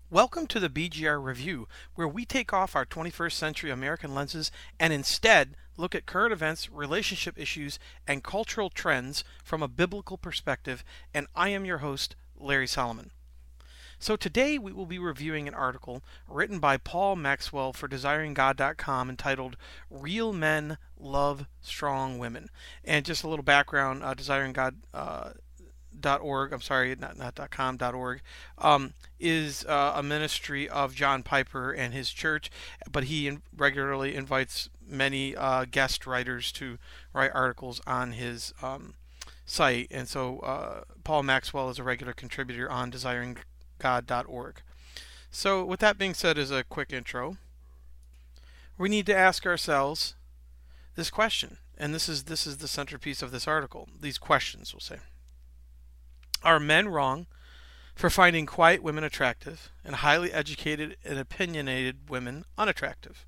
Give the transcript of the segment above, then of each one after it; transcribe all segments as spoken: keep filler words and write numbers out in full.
Welcome to the B G R Review, where we take off our twenty-first century American lenses and instead look at current events, relationship issues, and cultural trends from a biblical perspective, and I am your host, Larry Solomon. So today we will be reviewing an article written by Paul Maxwell for Desiring God dot com entitled Real Men Love Strong Women. And just a little background, uh, Desiring God uh, dot org, I'm sorry, not not .com, .org, um, is uh, a ministry of John Piper and his church, but he in- regularly invites many uh, guest writers to write articles on his um, site, and so uh, Paul Maxwell is a regular contributor on Desiring God dot org. So with that being said, as a quick intro, we need to ask ourselves this question, and this is this is the centerpiece of this article. These questions, we'll say. Are men wrong for finding quiet women attractive and highly educated and opinionated women unattractive?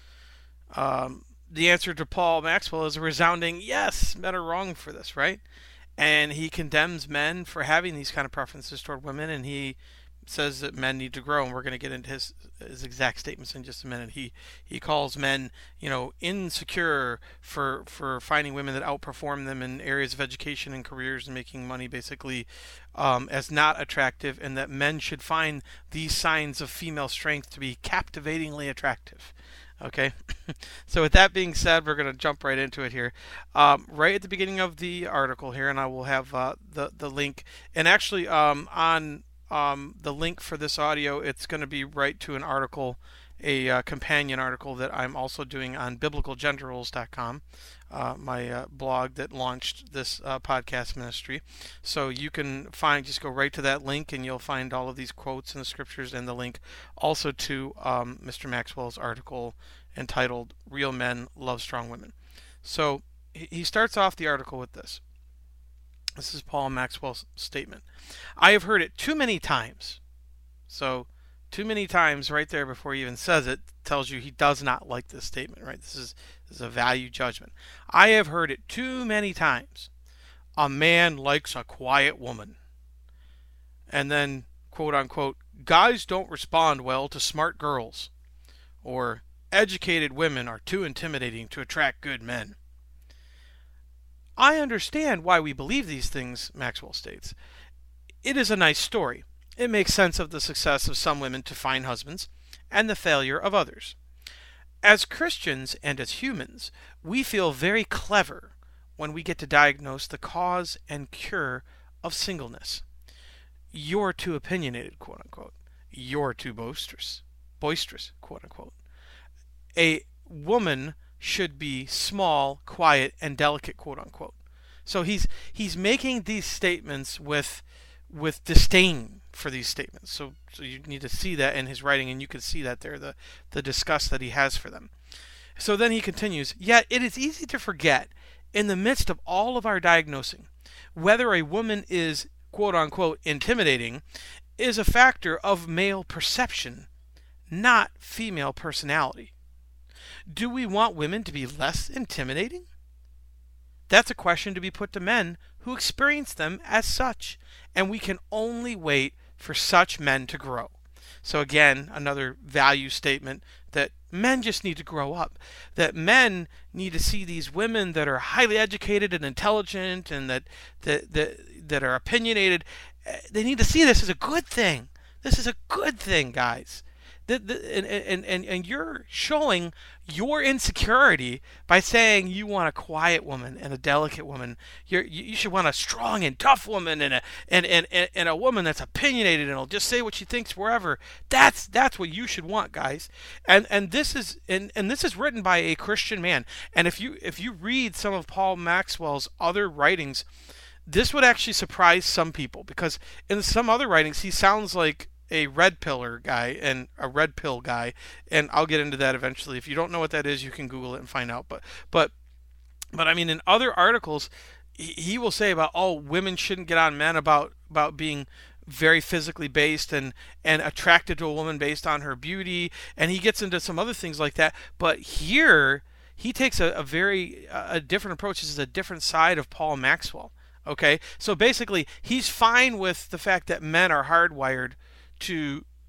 Um, the answer to Paul Maxwell is a resounding yes, men are wrong for this, right? And he condemns men for having these kind of preferences toward women, and he says that men need to grow, and we're going to get into his his exact statements in just a minute. He he calls men, you know, insecure for for finding women that outperform them in areas of education and careers and making money, basically, um, as not attractive, and that men should find these signs of female strength to be captivatingly attractive. Okay, so with that being said, we're going to jump right into it here. Um, right at the beginning of the article here, and I will have uh, the the link, and actually um, on Um, the link for this audio, it's going to be right to an article, a uh, companion article that I'm also doing on biblical gender roles dot com, uh, my uh, blog that launched this uh, podcast ministry. So you can find, just go right to that link and you'll find all of these quotes in the scriptures, and the link also to um, Mister Maxwell's article entitled Real Men Love Strong Women. So he starts off the article with this. This is Paul Maxwell's statement. I have heard it too many times. So, too many times right there before he even says it tells you he does not like this statement, right? This is, this is a value judgment. I have heard it too many times. A man likes a quiet woman. And then, quote unquote, guys don't respond well to smart girls. Or, educated women are too intimidating to attract good men. I understand why we believe these things, Maxwell states. It is a nice story. It makes sense of the success of some women to find husbands and the failure of others. As Christians and as humans, we feel very clever when we get to diagnose the cause and cure of singleness. You're too opinionated, quote unquote. You're too boisterous, boisterous, quote unquote. A woman should be small, quiet, and delicate, quote unquote. So he's he's making these statements with with disdain for these statements. So so you need to see that in his writing, and you can see that there, the the disgust that he has for them. So then he continues, yet it is easy to forget, in the midst of all of our diagnosing, whether a woman is, quote unquote, intimidating, is a factor of male perception, not female personality. Do we want women to be less intimidating? That's a question to be put to men who experience them as such, and we can only wait for such men to grow. So again, another value statement that men just need to grow up, that men need to see these women that are highly educated and intelligent and that that that, that are opinionated. They need to see this as a good thing. This is a good thing, guys. The, the, and, and, and, and you're showing your insecurity by saying you want a quiet woman and a delicate woman. You're, you you should want a strong and tough woman and a and, and, and, and a woman that's opinionated and will just say what she thinks wherever. That's that's what you should want, guys. And and this is and, and this is written by a Christian man. And if you if you read some of Paul Maxwell's other writings, this would actually surprise some people, because in some other writings he sounds like a red pillar guy and a red pill guy, and I'll get into that eventually. If you don't know what that is, you can Google it and find out. But but but I mean, in other articles, he, he will say about, oh, women shouldn't get on men about about being very physically based and and attracted to a woman based on her beauty, and he gets into some other things like that. But here he takes a, a very a different approach. This is a different side of Paul Maxwell. Okay, so basically, he's fine with the fact that men are hardwired to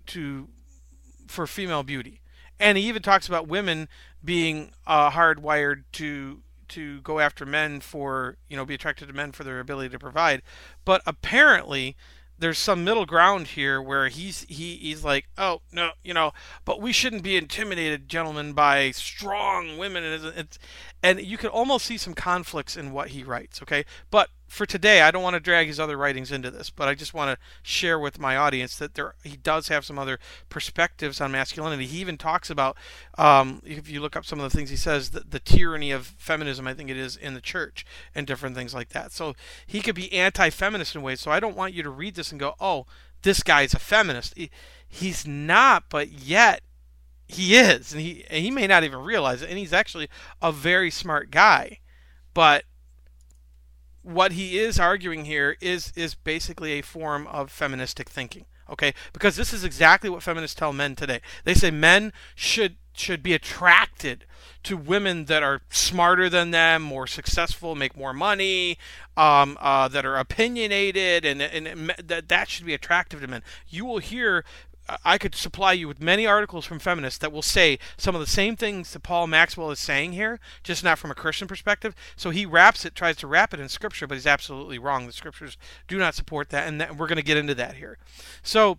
to for female beauty. And he even talks about women being uh, hardwired to to go after men for, you know, be attracted to men for their ability to provide. But apparently there's some middle ground here where he's he, he's like, oh no, you know, but we shouldn't be intimidated, gentlemen, by strong women. And, it's, it's, and you can almost see some conflicts in what he writes. Okay, but for today, I don't want to drag his other writings into this, but I just want to share with my audience that there he does have some other perspectives on masculinity. He even talks about, um, if you look up some of the things he says, the, the tyranny of feminism, I think it is, in the church and different things like that. So he could be anti-feminist in ways. So I don't want you to read this and go, oh, this guy's a feminist. He, he's not, but yet he is, and he and he may not even realize it. And he's actually a very smart guy, but what he is arguing here is is basically a form of feministic thinking, okay? Because this is exactly what feminists tell men today. They say men should should be attracted to women that are smarter than them, more successful, make more money, um, uh, that are opinionated, and and that that should be attractive to men. You will hear. I could supply you with many articles from feminists that will say some of the same things that Paul Maxwell is saying here, just not from a Christian perspective. So he wraps it, tries to wrap it in Scripture, but he's absolutely wrong. The Scriptures do not support that, and that, we're going to get into that here. So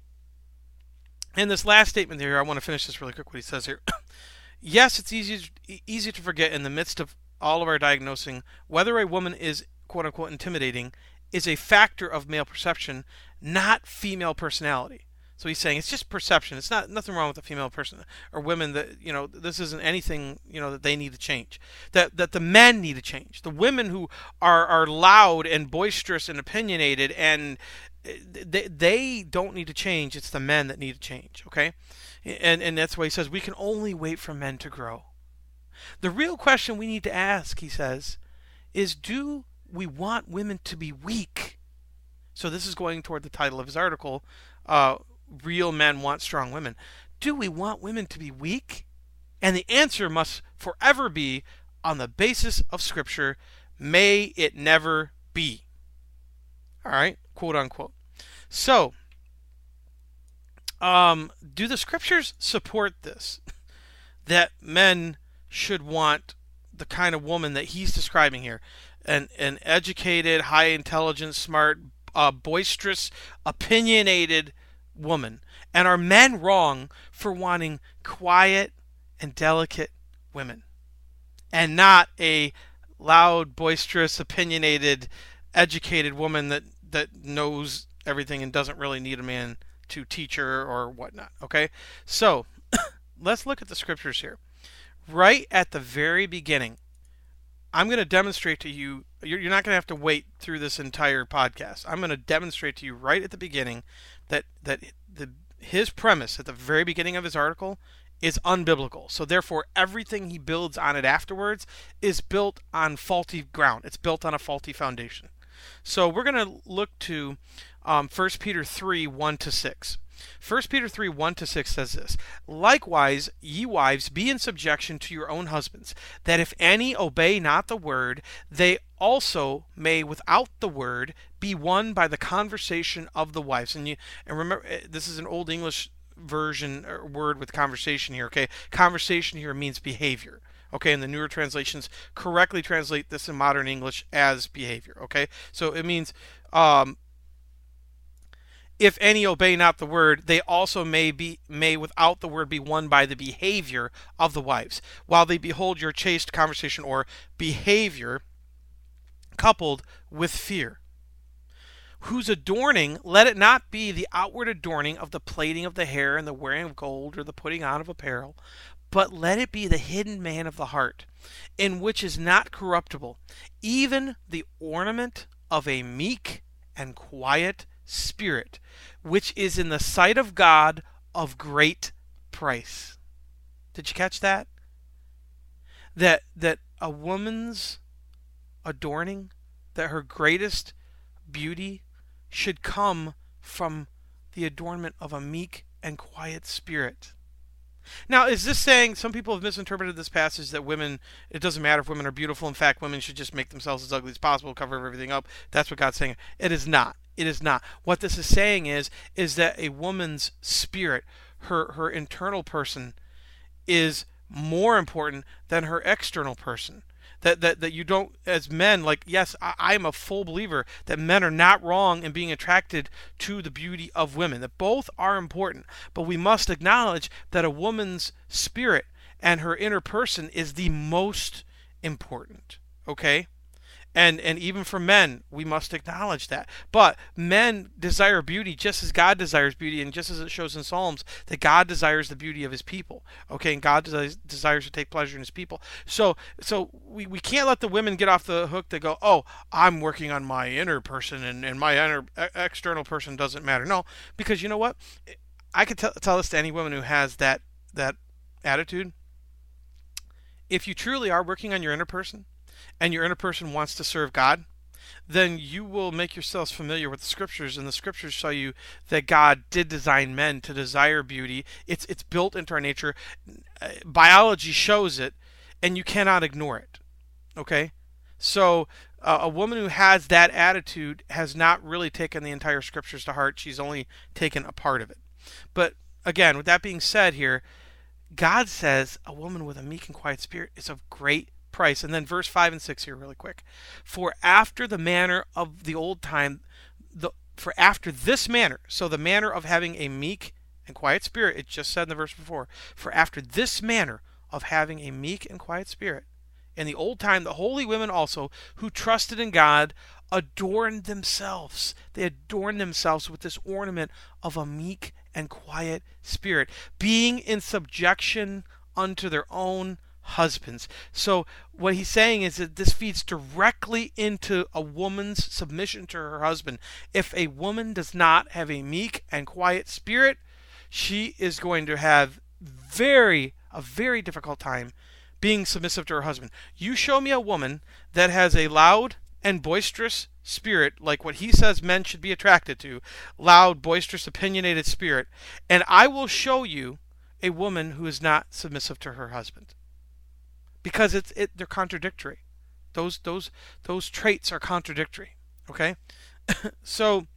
in this last statement here, I want to finish this really quick, what he says here. Yes, it's easy, easy to forget in the midst of all of our diagnosing whether a woman is, quote-unquote, intimidating is a factor of male perception, not female personality. So he's saying it's just perception. It's not nothing wrong with a female person or women that, you know, this isn't anything, you know, that they need to change. That that the men need to change. The women who are, are loud and boisterous and opinionated, and they, they don't need to change. It's the men that need to change, okay? And and that's why he says we can only wait for men to grow. The real question we need to ask, he says, is do we want women to be weak? So this is going toward the title of his article, uh, Real Men Want Strong Women. Do we want women to be weak? And the answer must forever be on the basis of Scripture. May it never be. All right, quote unquote. So, um, do the Scriptures support this? That men should want the kind of woman that he's describing here, an an educated, high intelligence, smart, uh, boisterous, opinionated woman. And are men wrong for wanting quiet and delicate women and not a loud, boisterous, opinionated, educated woman that, that knows everything and doesn't really need a man to teach her or whatnot? Okay, so let's look at the Scriptures here. Right at the very beginning, I'm going to demonstrate to you, you're not going to have to wait through this entire podcast. I'm going to demonstrate to you right at the beginning that, that the his premise at the very beginning of his article is unbiblical. So therefore, everything he builds on it afterwards is built on faulty ground. It's built on a faulty foundation. So we're going to look to um, First Peter three, one to six. First Peter three, one to six says this: Likewise, ye wives, be in subjection to your own husbands, that if any obey not the word, they also may without the word be won by the conversation of the wives. And you and remember, this is an Old English version or word with conversation here. Okay, conversation here means behavior. Okay, and the newer translations correctly translate this in modern English as behavior. Okay, so it means um, if any obey not the word, they also may be may without the word be won by the behavior of the wives, while they behold your chaste conversation or behavior coupled with fear. Whose adorning, let it not be the outward adorning of the plaiting of the hair and the wearing of gold or the putting on of apparel, but let it be the hidden man of the heart, in which is not corruptible, even the ornament of a meek and quiet spirit, which is in the sight of God of great price. Did you catch that? That that a woman's adorning, that her greatest beauty should come from the adornment of a meek and quiet spirit. Now, is this saying, some people have misinterpreted this passage that women, it doesn't matter if women are beautiful. In fact, women should just make themselves as ugly as possible, cover everything up. That's what God's saying. It is not. It is not. What this is saying is is that a woman's spirit, her her internal person, is more important than her external person. That, that that you don't, as men, like, yes, I, I'm a full believer that men are not wrong in being attracted to the beauty of women, that both are important, but we must acknowledge that a woman's spirit and her inner person is the most important. Okay? And and even for men, we must acknowledge that. But men desire beauty just as God desires beauty, and just as it shows in Psalms that God desires the beauty of his people. Okay, and God desires, desires to take pleasure in his people. So so we, we can't let the women get off the hook that go, oh, I'm working on my inner person, and, and my inner external person doesn't matter. No, because you know what? I could t- tell this to any woman who has that that attitude. If you truly are working on your inner person, and your inner person wants to serve God, then you will make yourselves familiar with the scriptures, and the scriptures show you that God did design men to desire beauty. It's it's built into our nature. Biology shows it, and you cannot ignore it. Okay? So uh, a woman who has that attitude has not really taken the entire scriptures to heart. She's only taken a part of it. But again, with that being said here, God says a woman with a meek and quiet spirit is of great price. And then verse five and six here really quick. For after the manner of the old time, the for after this manner, so the manner of having a meek and quiet spirit, it just said in the verse before, for after this manner of having a meek and quiet spirit, in the old time the holy women also, who trusted in God, adorned themselves. They adorned themselves with this ornament of a meek and quiet spirit, being in subjection unto their own husbands. So what he's saying is that this feeds directly into a woman's submission to her husband. If a woman does not have a meek and quiet spirit, she is going to have very a very difficult time being submissive to her husband. You show me a woman that has a loud and boisterous spirit, like what he says men should be attracted to, loud, boisterous, opinionated spirit, and I will show you a woman who is not submissive to her husband. Because it's it they're contradictory. Those those those traits are contradictory. Okay? So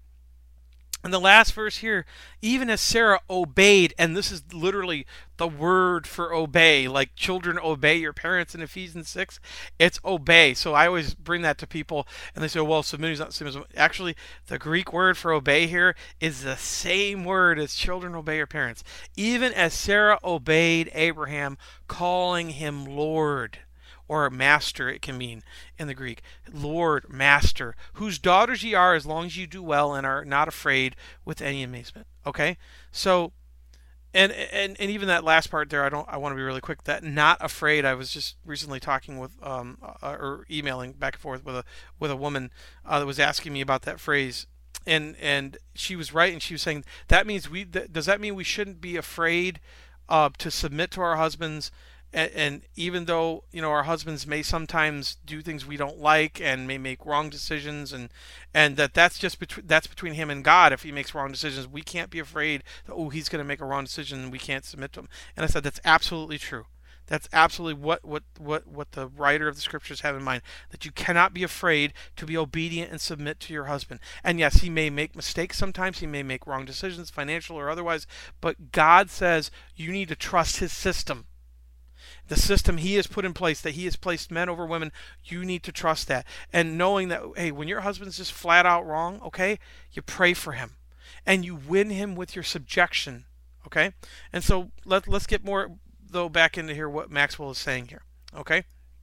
in the last verse here, even as Sarah obeyed, and this is literally the word for obey, like children obey your parents in Ephesians six, it's obey. So I always bring that to people, and they say, well, submission is not submission. Actually, the Greek word for obey here is the same word as children obey your parents. Even as Sarah obeyed Abraham, calling him Lord. Or master, it can mean in the Greek. Lord, master, whose daughters ye are, as long as you do well and are not afraid with any amazement. Okay? So, and and and even that last part there, I don't. I want to be really quick. That not afraid. I was just recently talking with, um, uh, or emailing back and forth with a with a woman uh, that was asking me about that phrase, and and she was right, and she was saying that means we. Th- does that mean we shouldn't be afraid uh, to submit to our husbands? And, and even though, you know, our husbands may sometimes do things we don't like and may make wrong decisions, and and that that's just between that's between him and God. If he makes wrong decisions, we can't be afraid that, oh, he's going to make a wrong decision and we can't submit to him. And I said that's absolutely true. That's absolutely what, what, what, what the writer of the scriptures have in mind, that you cannot be afraid to be obedient and submit to your husband. And yes, he may make mistakes sometimes, he may make wrong decisions, financial or otherwise, but God says you need to trust his system. The system he has put in place, that he has placed men over women, you need to trust that. And knowing that, hey, when your husband's just flat out wrong, okay, you pray for him. And you win him with your subjection, okay? And so let, let's get more, though, back into here what Maxwell is saying here, okay?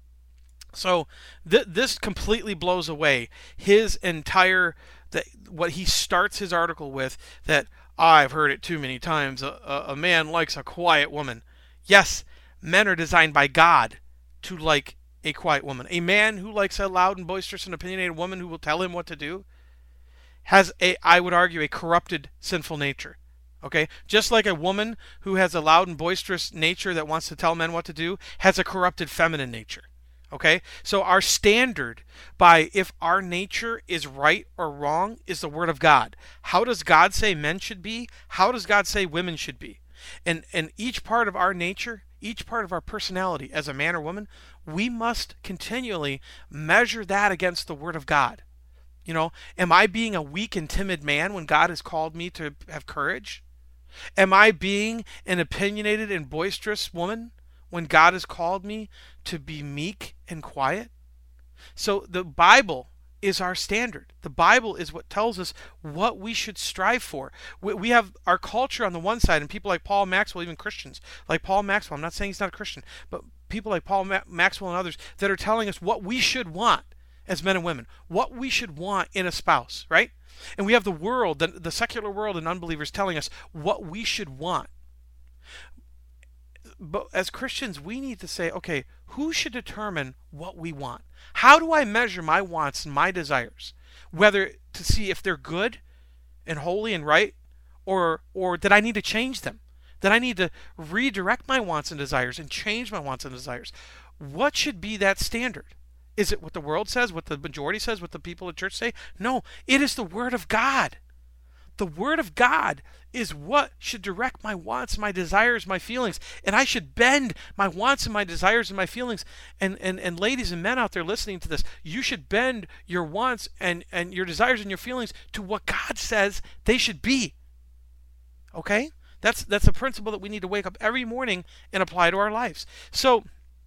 So th- this completely blows away his entire, the, what he starts his article with, that I've heard it too many times, a, a, a man likes a quiet woman. Yes, men are designed by God to like a quiet woman. A man who likes a loud and boisterous and opinionated woman who will tell him what to do has a, I would argue, a corrupted sinful nature. Okay? Just like a woman who has a loud and boisterous nature that wants to tell men what to do has a corrupted feminine nature. Okay? So our standard by if our nature is right or wrong is the Word of God. How does God say men should be? How does God say women should be? And and each part of our nature, each part of our personality as a man or woman, we must continually measure that against the Word of God. You know, am I being a weak and timid man when God has called me to have courage? Am I being an opinionated and boisterous woman when God has called me to be meek and quiet? So the Bible is our standard. The Bible is what tells us what we should strive for. We, we have our culture on the one side, and people like Paul Maxwell, even Christians like Paul Maxwell. I'm not saying he's not a Christian, but people like Paul Ma- Maxwell and others that are telling us what we should want as men and women, what we should want in a spouse, right? And we have the world, the, the secular world and unbelievers telling us what we should want. But as Christians, we need to say, okay, who should determine what we want? How do I measure my wants and my desires? Whether to see if they're good and holy and right, or or that I need to change them, that I need to redirect my wants and desires and change my wants and desires. What should be that standard? Is it what the world says, what the majority says, what the people at church say? No, it is the Word of God. The Word of God is what should direct my wants, my desires, my feelings. And I should bend my wants and my desires and my feelings. And, and, and ladies and men out there listening to this, you should bend your wants and, and your desires and your feelings to what God says they should be. Okay? That's, that's a principle that we need to wake up every morning and apply to our lives. So,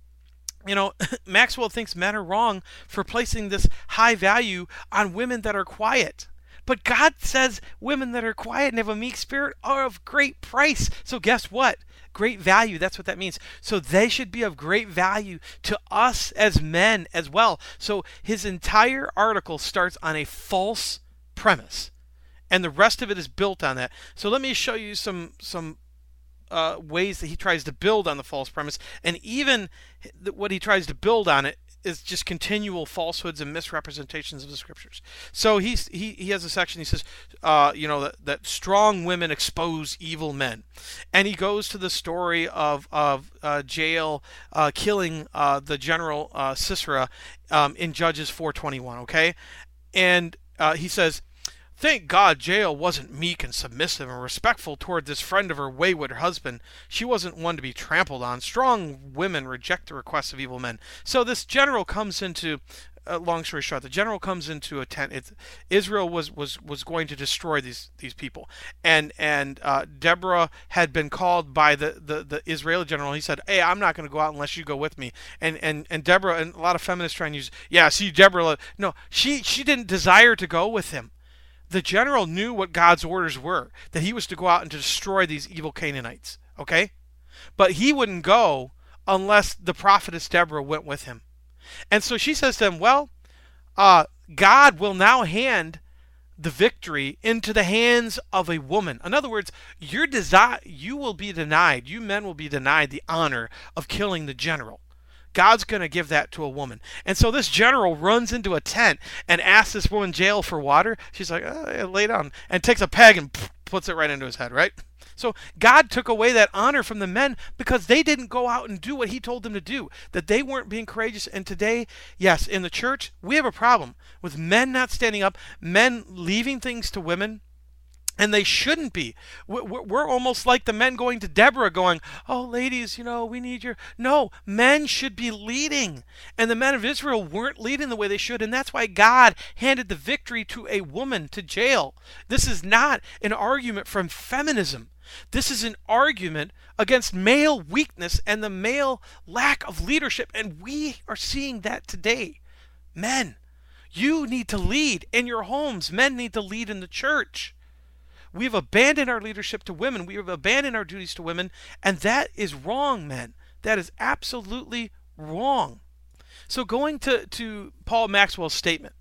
you know, Maxwell thinks men are wrong for placing this high value on women that are quiet. But God says women that are quiet and have a meek spirit are of great price. So guess what? Great value. That's what that means. So they should be of great value to us as men as well. So his entire article starts on a false premise, and the rest of it is built on that. So let me show you some some uh, ways that he tries to build on the false premise, and even what he tries to build on it is just continual falsehoods and misrepresentations of the scriptures. So he's, he he has a section. He says, uh, you know, that, that strong women expose evil men, and he goes to the story of of uh, Jael uh, killing uh, the general uh, Sisera um, in Judges four twenty-one. Okay, and uh, he says, thank God Jael wasn't meek and submissive and respectful toward this friend of her wayward husband. She wasn't one to be trampled on. Strong women reject the requests of evil men. So this general comes into, uh, long story short, the general comes into a tent. It's, Israel was, was, was going to destroy these these people. And and uh, Deborah had been called by the, the, the Israeli general. He said, hey, I'm not going to go out unless you go with me. And, and, and Deborah, and a lot of feminists try and use, yeah, see, Deborah, no, she, she didn't desire to go with him. The general knew what God's orders were, that he was to go out and to destroy these evil Canaanites, okay? But he wouldn't go unless the prophetess Deborah went with him. And so she says to him, well, uh, God will now hand the victory into the hands of a woman. In other words, your desi- you will be denied, you men will be denied the honor of killing the general. God's going to give that to a woman. And so this general runs into a tent and asks this woman Jael for water. She's like, oh, yeah, lay down. And takes a peg and puts it right into his head, right? So God took away that honor from the men because they didn't go out and do what he told them to do, that they weren't being courageous. And today, yes, in the church, we have a problem with men not standing up, men leaving things to women. And they shouldn't be. We're almost like the men going to Deborah going, oh, ladies, you know, we need your... No, men should be leading. And the men of Israel weren't leading the way they should. And that's why God handed the victory to a woman, to Jael. This is not an argument from feminism. This is an argument against male weakness and the male lack of leadership. And we are seeing that today. Men, you need to lead in your homes. Men need to lead in the church. We've abandoned our leadership to women. We have abandoned our duties to women. And that is wrong, men. That is absolutely wrong. So going to, to Paul Maxwell's statement,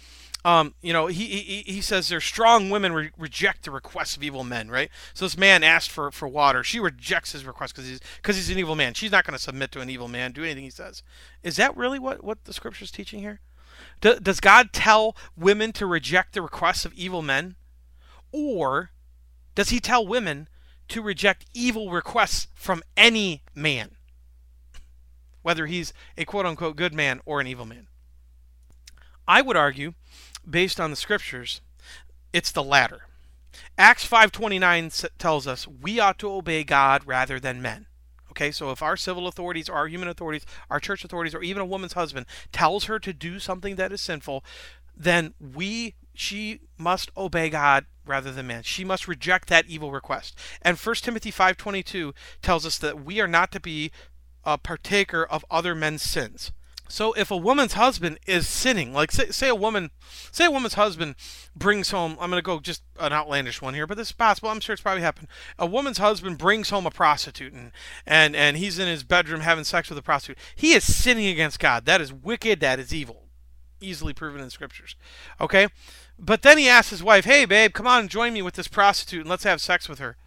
um, you know, he, he, he says there's strong women re- reject the requests of evil men, right? So this man asked for, for water. She rejects his request because he's, because he's an evil man. She's not going to submit to an evil man, do anything he says. Is that really what, what the scripture is teaching here? Do, does God tell women to reject the requests of evil men? Or does he tell women to reject evil requests from any man, whether he's a quote-unquote good man or an evil man? I would argue, based on the scriptures, it's the latter. Acts five twenty-nine tells us we ought to obey God rather than men. Okay, so if our civil authorities, our human authorities, our church authorities, or even a woman's husband tells her to do something that is sinful, then we she must obey God rather than man. She must reject that evil request. And First Timothy five twenty-two tells us that we are not to be a partaker of other men's sins. So if a woman's husband is sinning, like say, say a woman, say a woman's husband brings home, I'm going to go just an outlandish one here, but this is possible. I'm sure it's probably happened. A woman's husband brings home a prostitute, and and and he's in his bedroom having sex with a prostitute. He is sinning against God. That is wicked. That is evil. Easily proven in scriptures. Okay, but then he asks his wife, "Hey, babe, come on and join me with this prostitute, and let's have sex with her."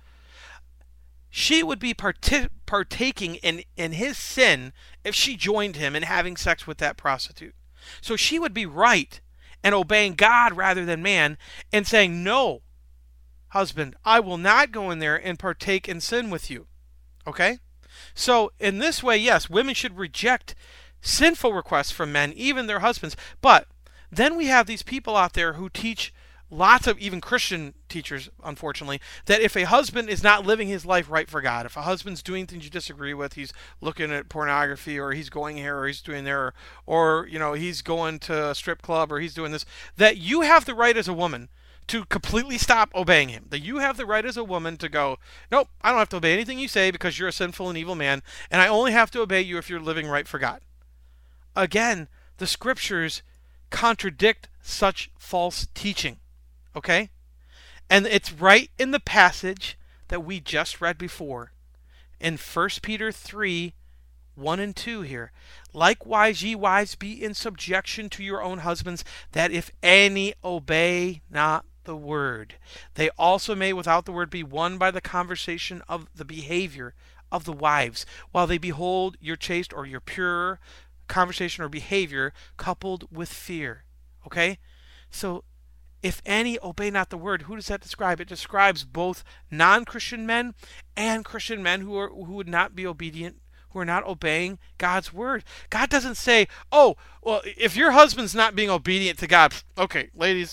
She would be parti- partaking in, in his sin if she joined him in having sex with that prostitute. So she would be right and obeying God rather than man and saying, "No, husband, I will not go in there and partake in sin with you." Okay? So in this way, yes, women should reject sinful requests from men, even their husbands. But then we have these people out there who teach, lots of even Christian teachers, unfortunately, that if a husband is not living his life right for God, if a husband's doing things you disagree with, he's looking at pornography, or he's going here, or he's doing there, or, or you know, he's going to a strip club, or he's doing this, that you have the right as a woman to completely stop obeying him. That you have the right as a woman to go, "Nope, I don't have to obey anything you say because you're a sinful and evil man, and I only have to obey you if you're living right for God." Again, the scriptures contradict such false teaching. Okay? And it's right in the passage that we just read before. In First Peter three, one and two here. "Likewise, ye wives, be in subjection to your own husbands, that if any obey not the word, they also may without the word be won by the conversation of the behavior of the wives, while they behold your chaste or your pure conversation or behavior coupled with fear." Okay? So, if any obey not the word, who does that describe? It describes both non-Christian men and Christian men who are who would not be obedient, who are not obeying God's word. God doesn't say, "Oh, well, if your husband's not being obedient to God, okay, ladies,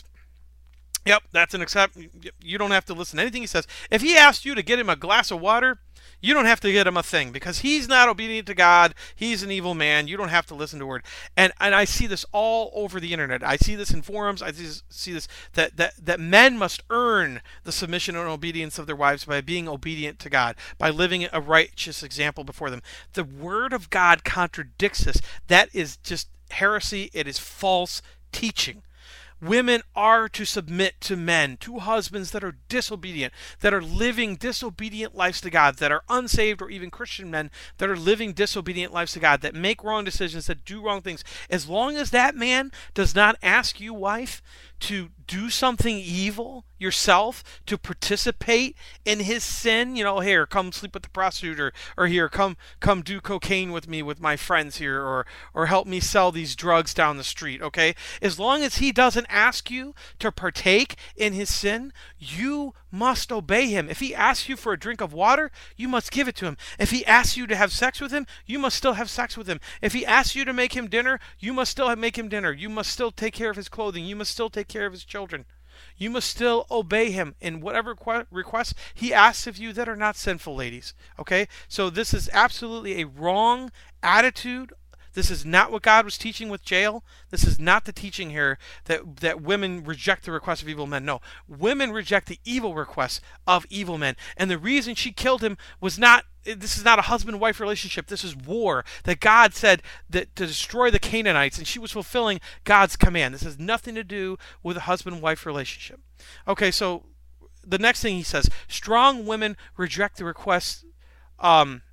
yep, that's an accept. You don't have to listen to anything he says. If he asked you to get him a glass of water, you don't have to get him a thing because he's not obedient to God. He's an evil man. You don't have to listen to a word." And and I see this all over the internet. I see this in forums. I see this that that that men must earn the submission and obedience of their wives by being obedient to God, by living a righteous example before them. The word of God contradicts this. That is just heresy. It is false teaching. Women are to submit to men, to husbands that are disobedient, that are living disobedient lives to God, that are unsaved, or even Christian men that are living disobedient lives to God, that make wrong decisions, that do wrong things. As long as that man does not ask you, wife, to do something evil yourself, to participate in his sin, you know, "Here, come sleep with the prostitute," or, or "Here, come come do cocaine with me with my friends here," or or "Help me sell these drugs down the street," okay? As long as he doesn't ask you to partake in his sin, you must obey him. If he asks you for a drink of water, you must give it to him. If he asks you to have sex with him, you must still have sex with him. If he asks you to make him dinner, you must still make him dinner. You must still take care of his clothing. You must still take care of his children. You must still obey him in whatever requests he asks of you that are not sinful, ladies. Okay? So this is absolutely a wrong attitude. This is not what God was teaching with Jael. This is not the teaching here that, that women reject the requests of evil men. No, women reject the evil requests of evil men. And the reason she killed him was not, this is not a husband-wife relationship. This is war. That God said that to destroy the Canaanites, and she was fulfilling God's command. This has nothing to do with a husband-wife relationship. Okay, so the next thing he says, strong women reject the requests. Um,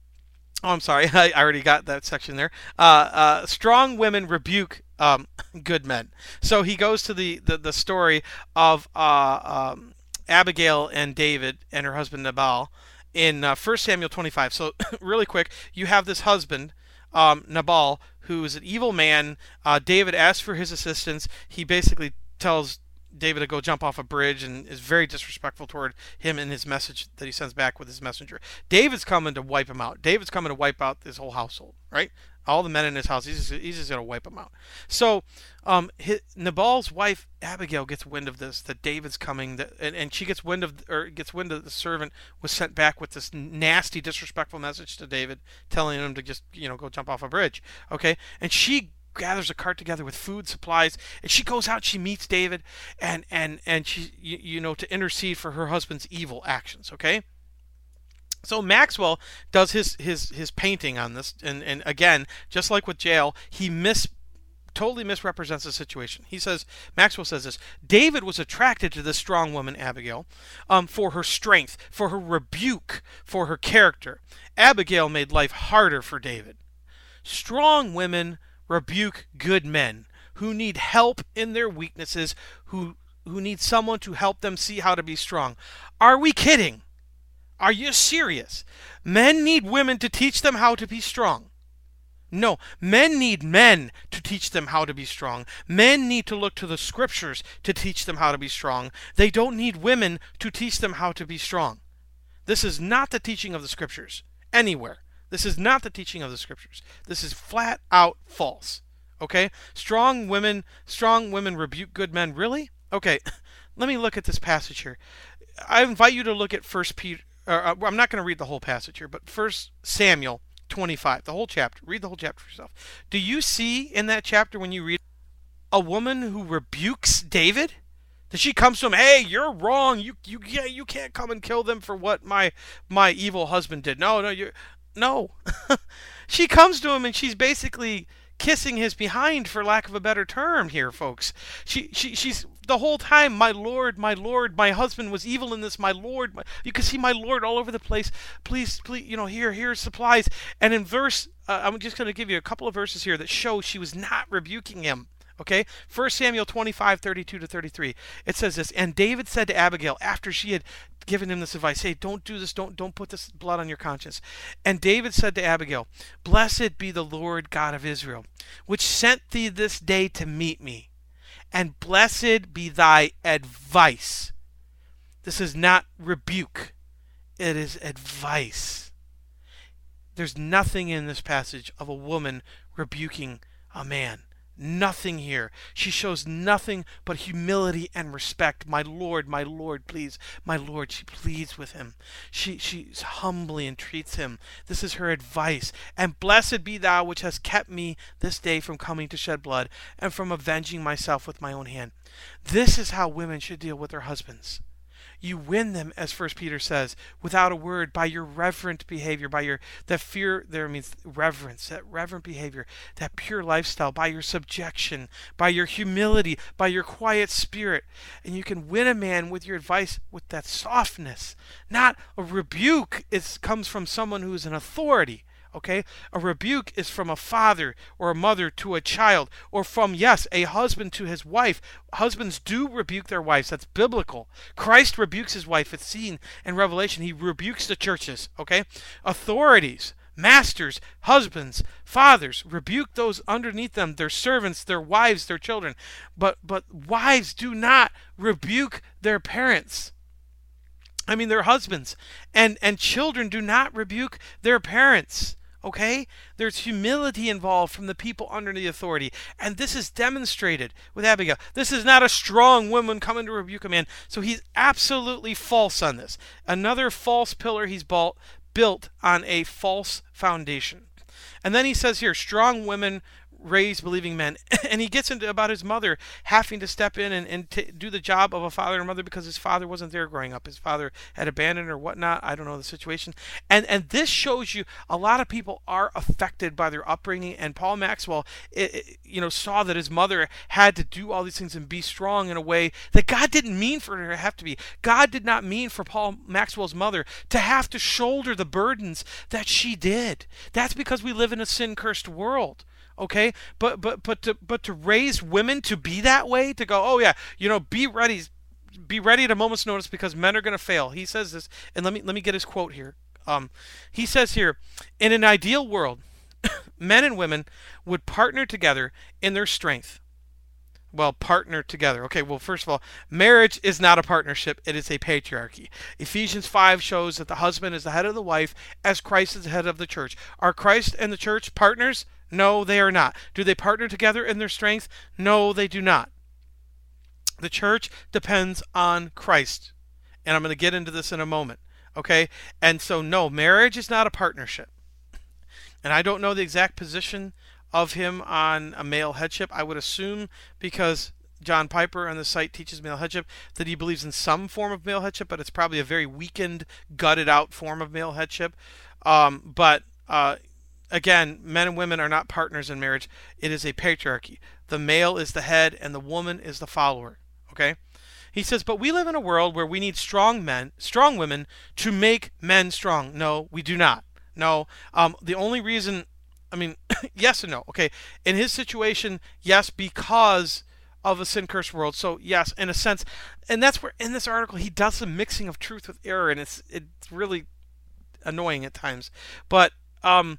oh, I'm sorry. I already got that section there. Uh, uh, strong women rebuke um, good men. So he goes to the, the, the story of uh, um, Abigail and David and her husband Nabal in uh, First Samuel twenty-five. So really quick, you have this husband, um, Nabal, who is an evil man. Uh, David asks for his assistance. He basically tells David to go jump off a bridge and is very disrespectful toward him in his message that he sends back with his messenger. David's coming to wipe him out. David's coming to wipe out his whole household, right? All the men in his house, he's just, he's just going to wipe them out. So um, his, Nabal's wife Abigail gets wind of this, that David's coming, that, and, and she gets wind of, or gets wind of the servant was sent back with this nasty, disrespectful message to David, telling him to just, you know, go jump off a bridge. Okay, and she gathers a cart together with food supplies, and she goes out. She meets David, and and and she you, you know to intercede for her husband's evil actions. Okay. So Maxwell does his his his painting on this, and and again, just like with Jael, he mis totally misrepresents the situation. He says, Maxwell says this: David was attracted to this strong woman, Abigail, um, for her strength, for her rebuke, for her character. Abigail made life harder for David. Strong women rebuke good men who need help in their weaknesses, who who need someone to help them see how to be strong. Are we kidding? Are you serious? Men need women to teach them how to be strong. No, men need men to teach them how to be strong. Men need to look to the scriptures to teach them how to be strong. They don't need women to teach them how to be strong. This is not the teaching of the scriptures anywhere. This is not the teaching of the scriptures. This is flat out false. Okay? Strong women, strong women rebuke good men. Really? Okay. Let me look at this passage here. I invite you to look at First Peter. Uh, I'm not going to read the whole passage here, but First Samuel twenty-five, the whole chapter. Read the whole chapter for yourself. Do you see in that chapter, when you read, a woman who rebukes David? That she comes to him, hey, you're wrong. You you yeah, you can't come and kill them for what my my evil husband did. No, no, you no. She comes to him and she's basically kissing his behind, for lack of a better term here, folks. She she she's the whole time, my Lord, my Lord, my husband was evil in this, my Lord. My, you can see my Lord all over the place. Please, please, you know, here, here's supplies. And in verse, uh, I'm just going to give you a couple of verses here that show she was not rebuking him. Okay, First Samuel twenty-five, thirty-two to thirty-three. It says this: And David said to Abigail, after she had given him this advice, hey, don't do this, don't don't put this blood on your conscience. And David said to Abigail, Blessed be the Lord God of Israel, which sent thee this day to meet me, and blessed be thy advice. This is not rebuke, it is advice. There's nothing in this passage of a woman rebuking a man. Nothing here. She shows nothing but humility and respect. My Lord, my Lord, please. My Lord, she pleads with him. She she humbly entreats him. This is her advice. And blessed be thou which hast kept me this day from coming to shed blood, and from avenging myself with my own hand. This is how women should deal with their husbands. You win them, as First Peter says, without a word, by your reverent behavior, by your, that fear there means reverence, that reverent behavior, that pure lifestyle, by your subjection, by your humility, by your quiet spirit. And you can win a man with your advice with that softness. Not a rebuke. It comes from someone who is an authority. Okay? A rebuke is from a father or a mother to a child, or from, yes, a husband to his wife. Husbands do rebuke their wives. That's biblical. Christ rebukes his wife. It's seen in Revelation. He rebukes the churches. Okay? Authorities, masters, husbands, fathers, rebuke those underneath them, their servants, their wives, their children. But but wives do not rebuke their parents. I mean, their husbands. And and children do not rebuke their parents. Okay? There's humility involved from the people under the authority. And this is demonstrated with Abigail. This is not a strong woman coming to rebuke a man. So he's absolutely false on this. Another false pillar he's built, built on a false foundation. And then he says here, strong women raise believing men. And he gets into about his mother having to step in and, and t- do the job of a father and mother because his father wasn't there growing up. His father had abandoned or whatnot. I don't know the situation. And and this shows you a lot of people are affected by their upbringing. And Paul Maxwell, it, it, you know, saw that his mother had to do all these things and be strong in a way that God didn't mean for her to have to be. God did not mean for Paul Maxwell's mother to have to shoulder the burdens that she did. That's because we live in a sin-cursed world. Okay, but but but to but to raise women to be that way, to go, oh yeah, you know, be ready, be ready at a moment's notice because men are going to fail. He says this, and let me let me get his quote here. Um, he says here, in an ideal world, men and women would partner together in their strength. Well, partner together. Okay, well, first of all, marriage is not a partnership. It is a patriarchy. Ephesians five shows that the husband is the head of the wife as Christ is the head of the church. Are Christ and the church partners? No, they are not. Do they partner together in their strength? No, they do not. The church depends on Christ. And I'm going to get into this in a moment. Okay? And so, no, marriage is not a partnership. And I don't know the exact position of him on a male headship. I would assume because John Piper on the site teaches male headship that he believes in some form of male headship, but it's probably a very weakened, gutted out form of male headship. Um, but uh, again, men and women are not partners in marriage. It is a patriarchy. The male is the head and the woman is the follower. Okay? He says, but we live in a world where we need strong men, strong women to make men strong. No, we do not. No. Um, the only reason, I mean, yes and no. Okay. In his situation, yes, because of a sin-cursed world. So yes, in a sense, and that's where in this article he does some mixing of truth with error, and it's it's really annoying at times. But um,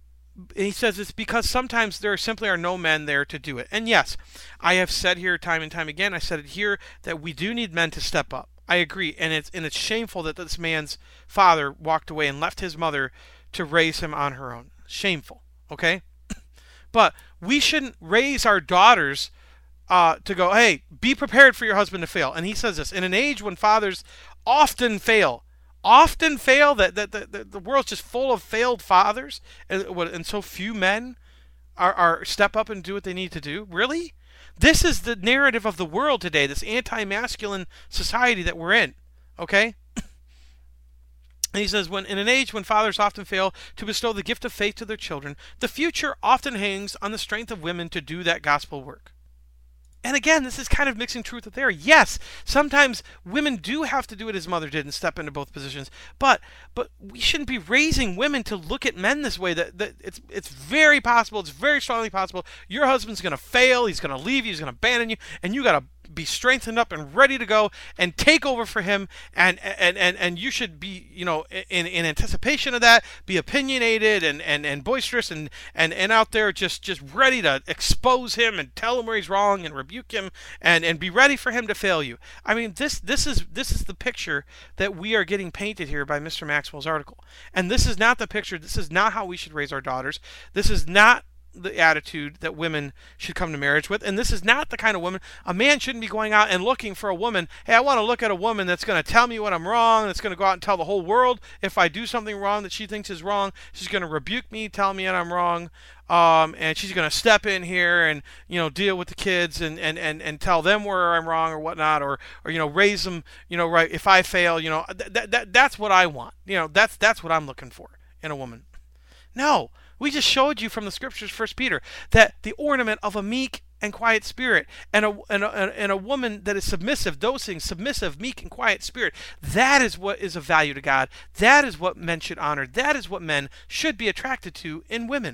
he says it's because sometimes there simply are no men there to do it. And yes, I have said here time and time again, I said it here, that we do need men to step up. I agree, and it's and it's shameful that this man's father walked away and left his mother to raise him on her own. Shameful, okay? But we shouldn't raise our daughters uh, to go, hey, be prepared for your husband to fail. And he says this, in an age when fathers often fail, often fail, that, that, that, that the world's just full of failed fathers, and, and so few men are, are step up and do what they need to do. Really? This is the narrative of the world today, this anti-masculine society that we're in, okay? And he says, when in an age when fathers often fail to bestow the gift of faith to their children, the future often hangs on the strength of women to do that gospel work. And again, this is kind of mixing truth with error. Yes, sometimes women do have to do what his mother did and step into both positions. But but we shouldn't be raising women to look at men this way. That, that it's it's very possible, it's very strongly possible, your husband's going to fail, he's going to leave you, he's going to abandon you, and you got to be strengthened up and ready to go and take over for him, and and and, and you should be, you know, in, in anticipation of that, be opinionated and, and, and boisterous and, and, and out there just, just ready to expose him and tell him where he's wrong and rebuke him and, and be ready for him to fail you. I mean, this this is this is the picture that we are getting painted here by Mister Maxwell's article. And this is not the picture, this is not how we should raise our daughters. This is not the attitude that women should come to marriage with, and this is not the kind of woman. A man shouldn't be going out and looking for a woman. Hey, I want to look at a woman that's going to tell me when I'm wrong, that's going to go out and tell the whole world if I do something wrong that she thinks is wrong. She's going to rebuke me, tell me that I'm wrong, um, and she's going to step in here and, you know, deal with the kids and, and, and, and tell them where I'm wrong or whatnot, or or you know, raise them, you know, right. If I fail, you know, that that that's what I want. You know, that's that's what I'm looking for in a woman. No. We just showed you from the scriptures, First Peter, that the ornament of a meek and quiet spirit, and a, and a, and a woman that is submissive, dosing, submissive, meek, and quiet spirit, that is what is of value to God. That is what men should honor. That is what men should be attracted to in women.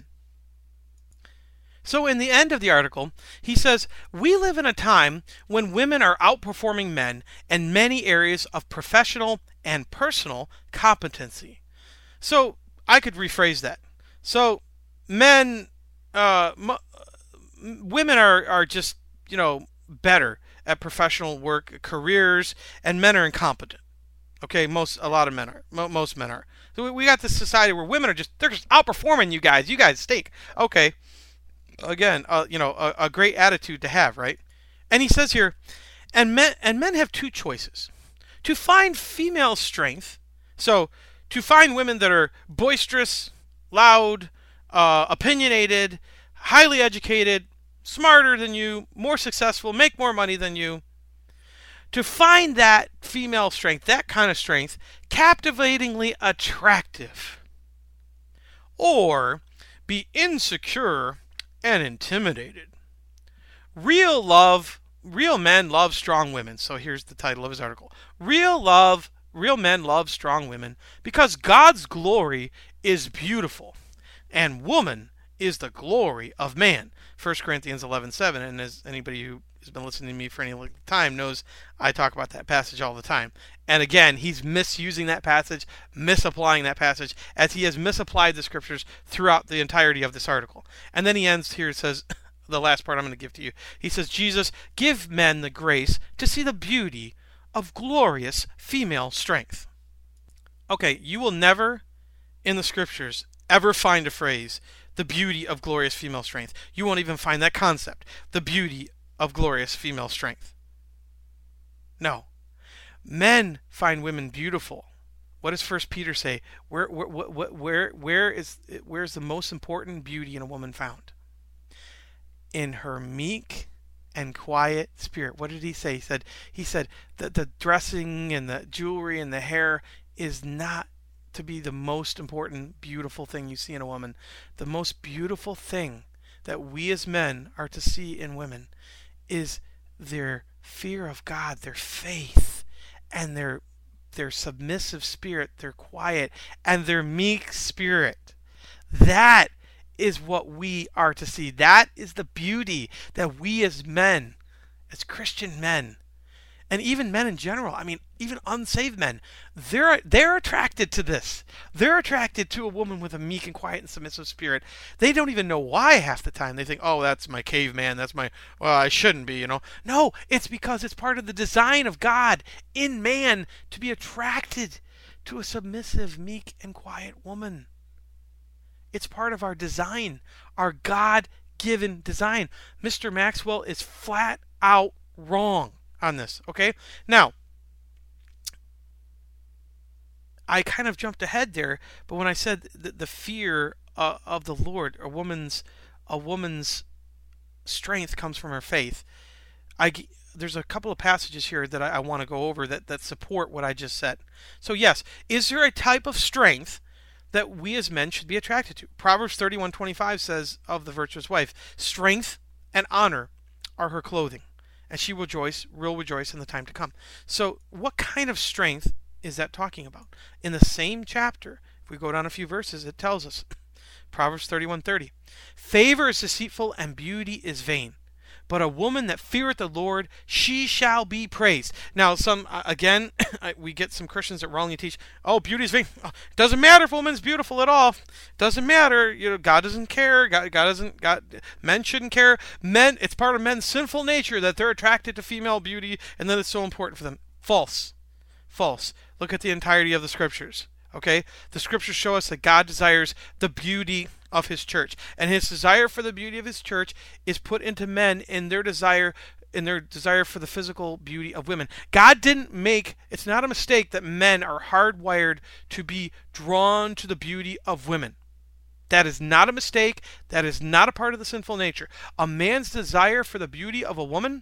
So in the end of the article, he says, we live in a time when women are outperforming men in many areas of professional and personal competency. So I could rephrase that. So, men, uh, m- women are, are just, you know, better at professional work, careers, and men are incompetent. Okay, most, a lot of men are. Mo- most men are. So we, we got this society where women are just, they're just outperforming you guys. You guys stink. Okay, again, uh, you know, a, a great attitude to have, right? And he says here, and men, and men have two choices. To find female strength, so to find women that are boisterous, loud, uh, opinionated, highly educated, smarter than you, more successful, make more money than you. To find that female strength, that kind of strength, captivatingly attractive. Or be insecure and intimidated. Real love, real men love strong women. So here's the title of his article. Real love, real men love strong women because God's glory is beautiful, and woman is the glory of man. First Corinthians eleven seven, and as anybody who has been listening to me for any time knows, I talk about that passage all the time. And again, he's misusing that passage, misapplying that passage, as he has misapplied the scriptures throughout the entirety of this article. And then he ends here, it says, the last part I'm going to give to you. He says, Jesus, give men the grace to see the beauty of glorious female strength. Okay, you will never in the scriptures ever find a phrase, the beauty of glorious female strength. You won't even find that concept, the beauty of glorious female strength. No. Men find women beautiful. What does First Peter say? Where, where, where, where, where is, where is the most important beauty in a woman found? in her meek and quiet spirit. What did he say? He said, he said that the dressing and the jewelry and the hair is not to be the most important, beautiful thing you see in a woman. The most beautiful thing that we as men are to see in women is their fear of God, their faith, and their their submissive spirit, their quiet, and their meek spirit. That is what we are to see. That is the beauty that we as men, as Christian men, and even men in general, I mean, even unsaved men, they're they're attracted to this. They're attracted to a woman with a meek and quiet and submissive spirit. They don't even know why half the time. They think, oh, that's my caveman. That's my, well, I shouldn't be, you know. No, it's because it's part of the design of God in man to be attracted to a submissive, meek, and quiet woman. It's part of our design, our God-given design. Mister Maxwell is flat out wrong on this, okay? Now, I kind of jumped ahead there, but when I said the, the fear uh, of the Lord, a woman's a woman's strength comes from her faith, I, there's a couple of passages here that I, I want to go over that, that support what I just said. So yes, is there a type of strength that we as men should be attracted to? Proverbs thirty-one twenty-five says of the virtuous wife, strength and honor are her clothing, and she will rejoice, will rejoice in the time to come. So what kind of strength is that talking about? In the same chapter, if we go down a few verses, it tells us, Proverbs thirty-one thirty, favor is deceitful and beauty is vain, but a woman that feareth the Lord, she shall be praised. Now, some uh, again, we get some Christians that wrongly teach, oh, beauty is vain. Oh, it doesn't matter if a woman's beautiful at all. Doesn't matter. You know, God doesn't care. God, God doesn't. God, men shouldn't care. Men, it's part of men's sinful nature that they're attracted to female beauty, and that it's so important for them. False. False. Look at the entirety of the scriptures. Okay, the scriptures show us that God desires the beauty of his church, and his desire for the beauty of his church is put into men in their desire in their desire for the physical beauty of women. God didn't make, it's not a mistake that men are hardwired to be drawn to the beauty of women. That is not a mistake. That is not a part of the sinful nature. A man's desire for the beauty of a woman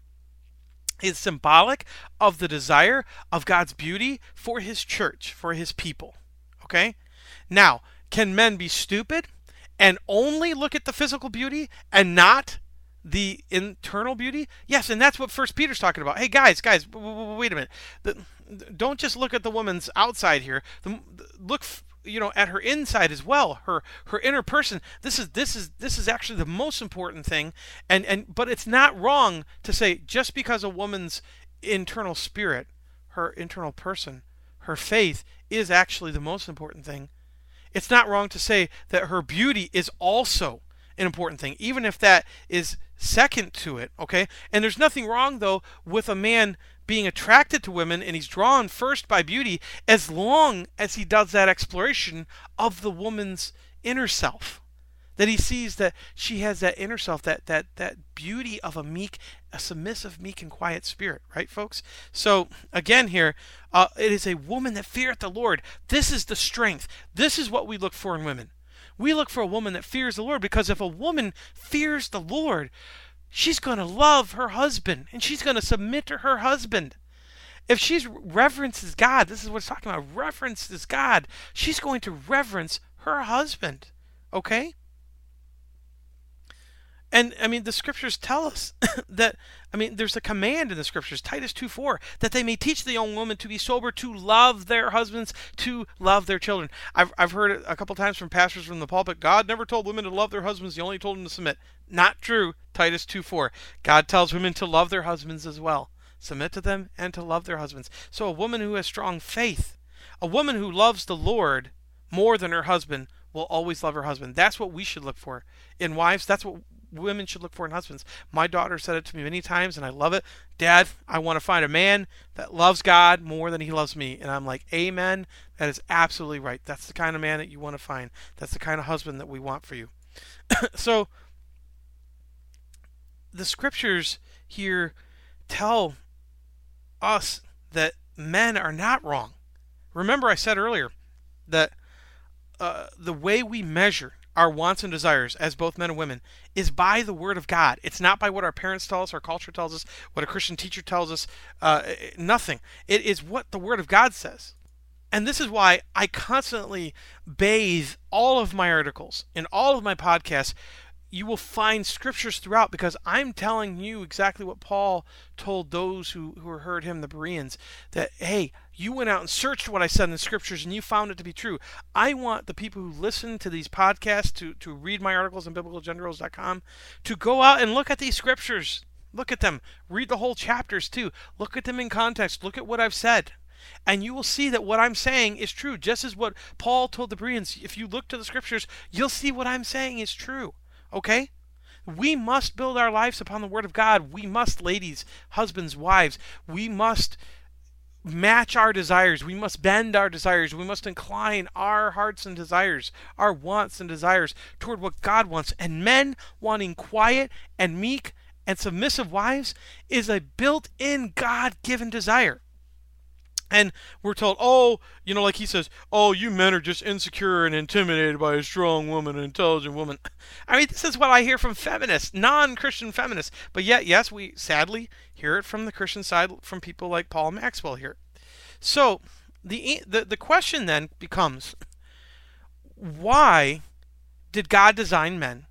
is symbolic of the desire of God's beauty for his church, for his people. Okay? Now, can men be stupid and only look at the physical beauty and not the internal beauty? Yes, and that's what First Peter's talking about. Hey, guys, guys, w- w- wait a minute. The, don't just look at the woman's outside here. The, look, you know, at her inside as well. Her her inner person. This is this is this is actually the most important thing. And and but it's not wrong to say just because a woman's internal spirit, her internal person, her faith is actually the most important thing. It's not wrong to say that her beauty is also an important thing, even if that is second to it, okay? And there's nothing wrong, though, with a man being attracted to women and he's drawn first by beauty as long as he does that exploration of the woman's inner self. That he sees that she has that inner self, that that that beauty of a meek, a submissive, meek, and quiet spirit, right, folks? So again, here, uh, it is a woman that feareth the Lord. This is the strength. This is what we look for in women. We look for a woman that fears the Lord, because if a woman fears the Lord, she's going to love her husband and she's going to submit to her husband. If she reverences God, this is what it's talking about. Reverences God. She's going to reverence her husband. Okay. And, I mean, the scriptures tell us that, I mean, there's a command in the scriptures, Titus two four, that they may teach the young women to be sober, to love their husbands, to love their children. I've, I've heard it a couple times from pastors from the pulpit, God never told women to love their husbands, he only told them to submit. Not true, Titus two four. God tells women to love their husbands as well. Submit to them and to love their husbands. So a woman who has strong faith, a woman who loves the Lord more than her husband, will always love her husband. That's what we should look for in wives. That's what women should look for in husbands. My daughter said it to me many times, and I love it. Dad, I want to find a man that loves God more than he loves me. And I'm like, amen. That is absolutely right. That's the kind of man that you want to find. That's the kind of husband that we want for you. So, the scriptures here tell us that men are not wrong. Remember, I said earlier that uh, the way we measure our wants and desires as both men and women is by the Word of God. It's not by what our parents tell us, our culture tells us, what a Christian teacher tells us. Uh, nothing. It is what the Word of God says. And this is why I constantly bathe all of my articles in all of my podcasts. You will find scriptures throughout, because I'm telling you exactly what Paul told those who, who heard him, the Bereans, that, hey, you went out and searched what I said in the scriptures and you found it to be true. I want the people who listen to these podcasts, to, to read my articles on biblical gender roles dot com, to go out and look at these scriptures. Look at them. Read the whole chapters too. Look at them in context. Look at what I've said. And you will see that what I'm saying is true, just as what Paul told the Bereans. If you look to the scriptures, you'll see what I'm saying is true. Okay? We must build our lives upon the Word of God. We must, ladies, husbands, wives, we must match our desires. We must bend our desires. We must incline our hearts and desires, our wants and desires toward what God wants. And men wanting quiet and meek and submissive wives is a built-in God-given desire. And we're told, oh, you know, like he says, oh, you men are just insecure and intimidated by a strong woman, an intelligent woman. I mean, this is what I hear from feminists, non-Christian feminists. But yet, yes, we sadly hear it from the Christian side, from people like Paul Maxwell here. So the the, the question then becomes, why did God design men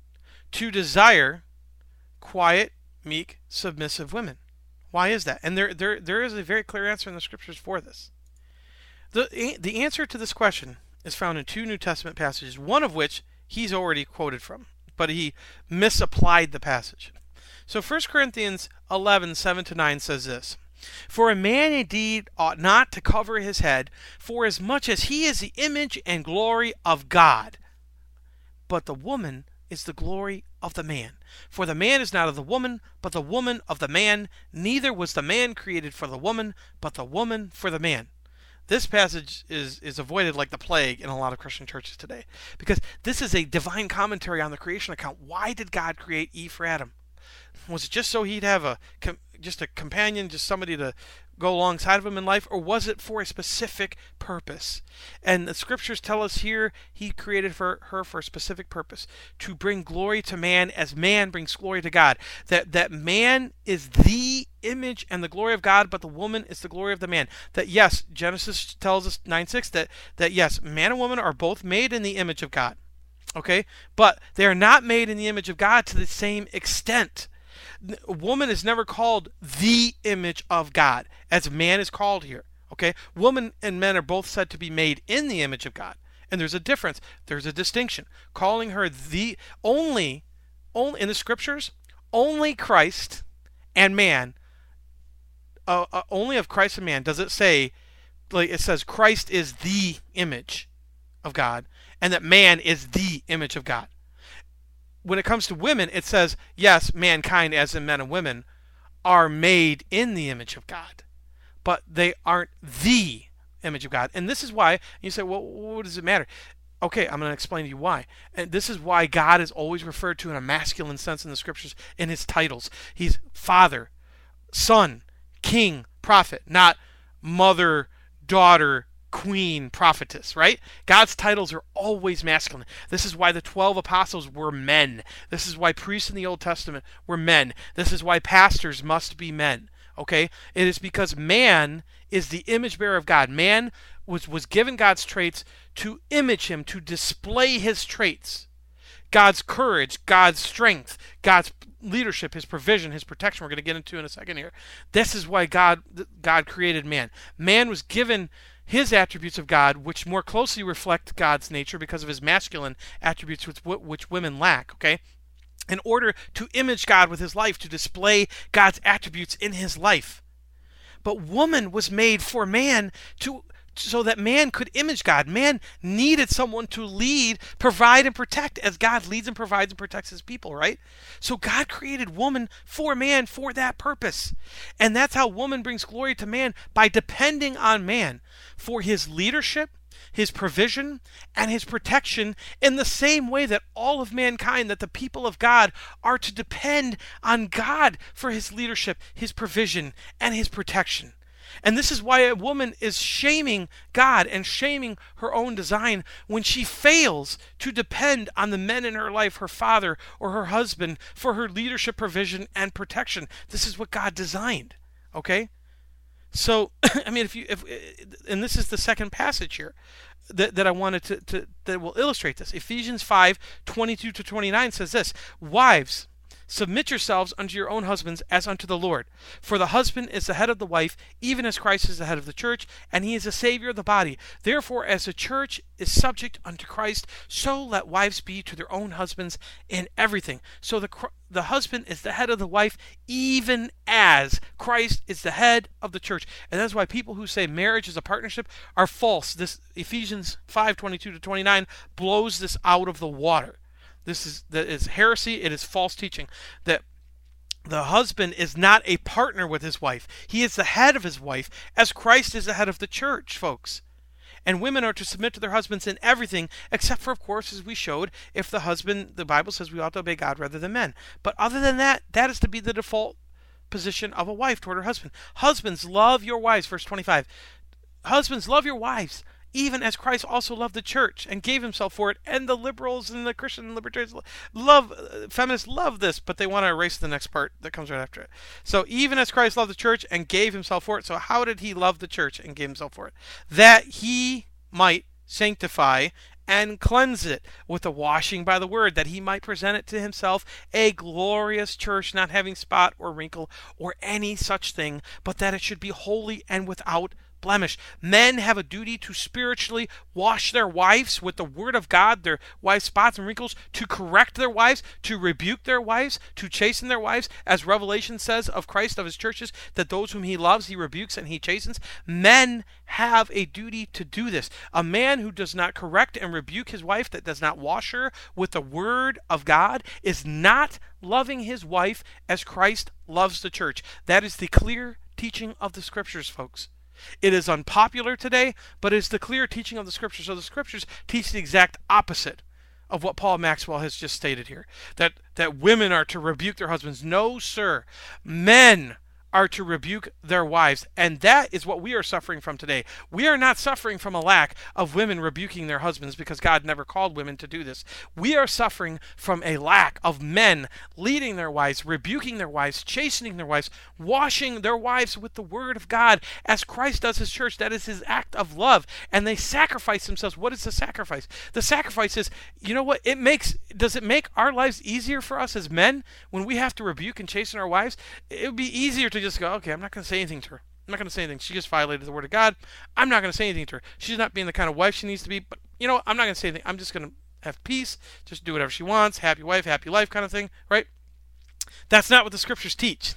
to desire quiet, meek, submissive women? Why is that? And there, there, there is a very clear answer in the scriptures for this. The, the answer to this question is found in two New Testament passages, one of which he's already quoted from, but he misapplied the passage. So First Corinthians eleven, seven to nine says this: For a man indeed ought not to cover his head, for as much as he is the image and glory of God, but the woman is the glory of the man. For the man is not of the woman, but the woman of the man. Neither was the man created for the woman, but the woman for the man. This passage is, is avoided like the plague in a lot of Christian churches today, because this is a divine commentary on the creation account. Why did God create Eve for Adam? Was it just so he'd have a just a companion, just somebody to go alongside of him in life, or was it for a specific purpose? And the scriptures tell us here he created for her for a specific purpose, to bring glory to man as man brings glory to God. That that man is the image and the glory of God, but the woman is the glory of the man. That yes, Genesis tells us nine six that that yes, man and woman are both made in the image of God. Okay? But they are not made in the image of God to the same extent. A woman is never called the image of God, as man is called here. Okay? Woman and men are both said to be made in the image of God. And there's a difference. There's a distinction. Calling her the only, only in the scriptures, only Christ and man, uh, uh, only of Christ and man does it say, like it says Christ is the image of God, and that man is the image of God. When it comes to women, it says, yes, mankind, as in men and women, are made in the image of God, but they aren't the image of God. And this is why, you say, well, what does it matter? Okay, I'm going to explain to you why. And this is why God is always referred to in a masculine sense in the scriptures in his titles. He's Father, Son, King, Prophet, not Mother, Daughter, Queen, Prophetess, right? God's titles are always masculine. This is why the twelve apostles were men. This is why priests in the Old Testament were men. This is why pastors must be men. Okay? It is because man is the image bearer of God. Man was, was given God's traits to image him, to display his traits. God's courage, God's strength, God's leadership, his provision, his protection, we're going to get into in a second here. This is why God, God created man. Man was given his attributes of God, which more closely reflect God's nature because of his masculine attributes, which, which women lack, okay? In order to image God with his life, to display God's attributes in his life. But woman was made for man to so that man could image God. Man needed someone to lead, provide, and protect as God leads and provides and protects his people, right? So God created woman for man for that purpose. And that's how woman brings glory to man, by depending on man for his leadership, his provision, and his protection, in the same way that all of mankind, that the people of God, are to depend on God for his leadership, his provision, and his protection. And this is why a woman is shaming God and shaming her own design when she fails to depend on the men in her life, her father or her husband, for her leadership, provision, and protection. This is what God designed. Okay? So, I mean, if you, if, and this is the second passage here that, that I wanted to, to, that will illustrate this. Ephesians five, twenty-two to twenty-nine says this: Wives, submit yourselves unto your own husbands as unto the Lord. For the husband is the head of the wife, even as Christ is the head of the church, and he is the Savior of the body. Therefore, as the church is subject unto Christ, so let wives be to their own husbands in everything. So the the husband is the head of the wife, even as Christ is the head of the church. And that's why people who say marriage is a partnership are false. This Ephesians five, twenty-two to twenty-nine blows this out of the water. This is that is heresy. It is false teaching. That the husband is not a partner with his wife. He is the head of his wife, as Christ is the head of the church, folks. And women are to submit to their husbands in everything, except for, of course, as we showed, if the husband, the Bible says we ought to obey God rather than men. But other than that, that is to be the default position of a wife toward her husband. Husbands, love your wives, verse twenty-five. Husbands, love your wives, even as Christ also loved the church and gave himself for it. And the liberals and the Christian libertarians love, uh, feminists love this, but they want to erase the next part that comes right after it. So even as Christ loved the church and gave himself for it. So how did he love the church and gave himself for it? That he might sanctify and cleanse it with the washing by the word, that he might present it to himself a glorious church, not having spot or wrinkle or any such thing, but that it should be holy and without blemish. Men have a duty to spiritually wash their wives with the word of God, their wives' spots and wrinkles, to correct their wives, to rebuke their wives, to chasten their wives, as Revelation says of Christ, of his churches, that those whom he loves he rebukes and he chastens. Men have a duty to do this. A man who does not correct and rebuke his wife, that does not wash her with the word of God, is not loving his wife as Christ loves the church. That is the clear teaching of the scriptures, folks. It is unpopular today, but it's the clear teaching of the scriptures. So the scriptures teach the exact opposite of what Paul Maxwell has just stated here. That, that women are to rebuke their husbands. No, sir. Men are to rebuke their wives. And that is what we are suffering from today. We are not suffering from a lack of women rebuking their husbands, because God never called women to do this. We are suffering from a lack of men leading their wives, rebuking their wives, chastening their wives, washing their wives with the word of God, as Christ does his church. That is his act of love. And they sacrifice themselves. What is the sacrifice? The sacrifice is, you know what? It makes, does it make our lives easier for us as men when we have to rebuke and chasten our wives? It would be easier to just go, okay, I'm not going to say anything to her. I'm not going to say anything. She just violated the word of God. I'm not going to say anything to her. She's not being the kind of wife she needs to be. But you know what? I'm not going to say anything. I'm just going to have peace. Just do whatever she wants. Happy wife, happy life kind of thing, right? That's not what the scriptures teach.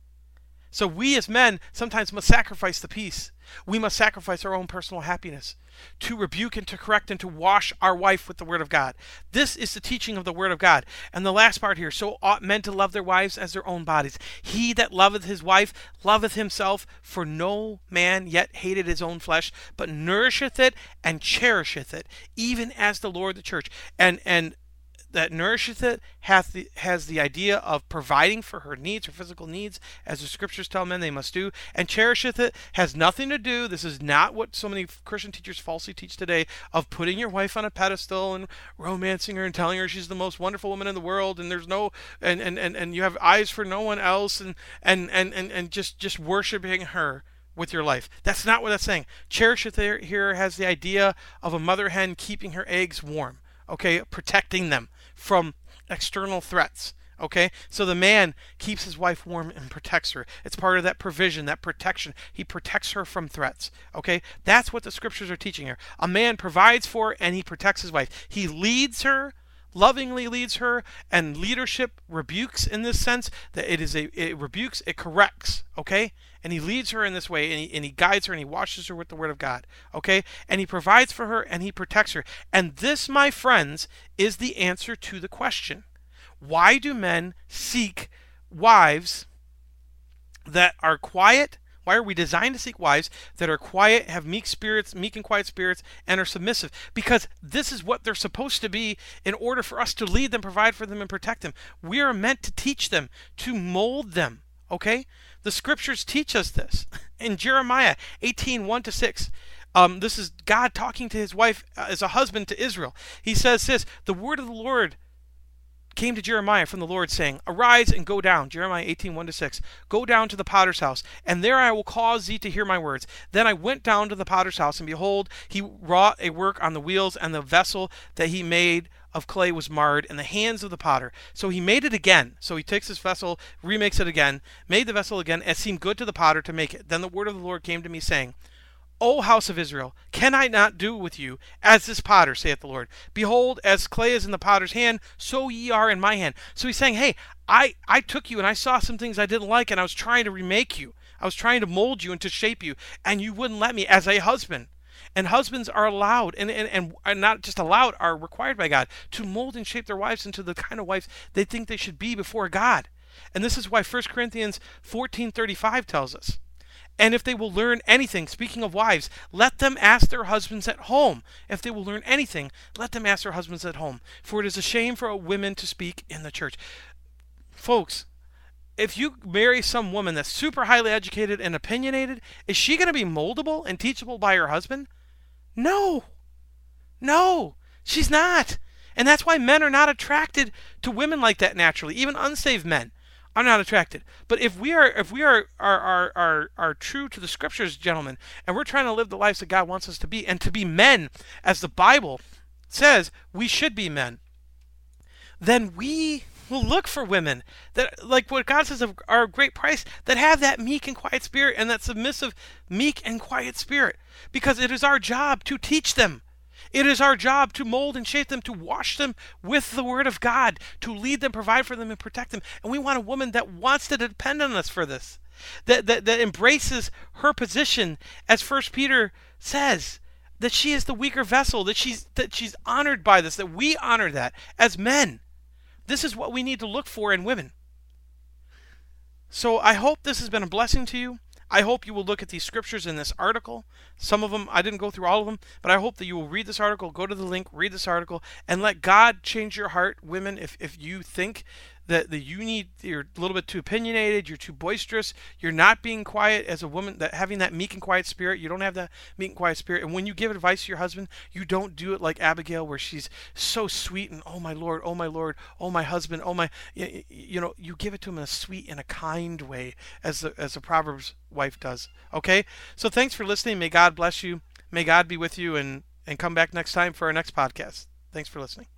So we as men sometimes must sacrifice the peace. We must sacrifice our own personal happiness to rebuke and to correct and to wash our wife with the word of God. This is the teaching of the word of God. And the last part here: so ought men to love their wives as their own bodies. He that loveth his wife loveth himself, for no man yet hated his own flesh, but nourisheth it and cherisheth it, even as the Lord the church. And and that nourisheth it hath the, has the idea of providing for her needs, her physical needs, as the scriptures tell men they must do. And cherisheth it has nothing to do, this is not what so many Christian teachers falsely teach today, of putting your wife on a pedestal and romancing her and telling her she's the most wonderful woman in the world, and there's no, and, and, and, and you have eyes for no one else, and, and, and, and, and just, just worshiping her with your life. That's not what that's saying. Cherisheth here has the idea of a mother hen keeping her eggs warm. Okay, protecting them from external threats. Okay, so the man keeps his wife warm and protects her. It's part of that provision, that protection. He protects her from threats. Okay, that's what the scriptures are teaching here. A man provides for and he protects his wife. He leads her, lovingly leads her, and leadership rebukes in this sense, that it is a, it rebukes, it corrects. Okay, and he leads her in this way, and he, and he guides her, and he washes her with the word of God. Okay, and he provides for her, and he protects her. And this, my friends, is the answer to the question: why do men seek wives that are quiet? Why are we designed to seek wives that are quiet, have meek spirits, meek and quiet spirits, and are submissive? Because this is what they're supposed to be in order for us to lead them, provide for them, and protect them. We are meant to teach them, to mold them. Okay? The scriptures teach us this. in Jeremiah eighteen, one to six. Um, this is God talking to his wife uh, as a husband to Israel. He says this, the word of the Lord came to Jeremiah from the Lord, saying, Arise and go down, Jeremiah eighteen, one to six, go down to the potter's house, and there I will cause thee to hear my words. Then I went down to the potter's house, and behold, he wrought a work on the wheels, and the vessel that he made of clay was marred in the hands of the potter. So he made it again. So he takes this vessel, remakes it again, made the vessel again, and it seemed good to the potter to make it. Then the word of the Lord came to me, saying, O house of Israel, can I not do with you as this potter, saith the Lord? Behold, as clay is in the potter's hand, so ye are in my hand. So he's saying, hey, I, I took you and I saw some things I didn't like, and I was trying to remake you. I was trying to mold you and to shape you, and you wouldn't let me as a husband. And husbands are allowed, and, and, and are not just allowed, are required by God to mold and shape their wives into the kind of wives they think they should be before God. And this is why First Corinthians fourteen thirty-five tells us, and if they will learn anything, speaking of wives, let them ask their husbands at home. If they will learn anything, let them ask their husbands at home. For it is a shame for women to speak in the church. Folks, if you marry some woman that's super highly educated and opinionated, is she going to be moldable and teachable by her husband? No. No, she's not. And that's why men are not attracted to women like that naturally. Even unsaved men are not attracted. But if we are if we are are, are are are true to the scriptures, gentlemen, and we're trying to live the lives that God wants us to be, and to be men as the Bible says we should be men, then we will look for women that, like what God says, are a great price, that have that meek and quiet spirit, and that submissive, meek and quiet spirit, because it is our job to teach them. It is our job to mold and shape them, to wash them with the Word of God, to lead them, provide for them, and protect them. And we want a woman that wants to depend on us for this, that that, that embraces her position, as First Peter says, that she is the weaker vessel, that she's that she's honored by this, that we honor that as men. This is what we need to look for in women. So I hope this has been a blessing to you. I hope you will look at these scriptures in this article. Some of them, I didn't go through all of them, but I hope that you will read this article, go to the link, read this article, and let God change your heart, women. If if you think that, that you need, you're a little bit too opinionated, you're too boisterous, you're not being quiet as a woman, that having that meek and quiet spirit, you don't have that meek and quiet spirit. And when you give advice to your husband, you don't do it like Abigail, where she's so sweet and, oh my Lord, oh my Lord, oh my husband, oh my, you, you know, you give it to him in a sweet and a kind way, as the, as the Proverbs wife does. Okay? So thanks for listening. May God bless you. May God be with you, and, and come back next time for our next podcast. Thanks for listening.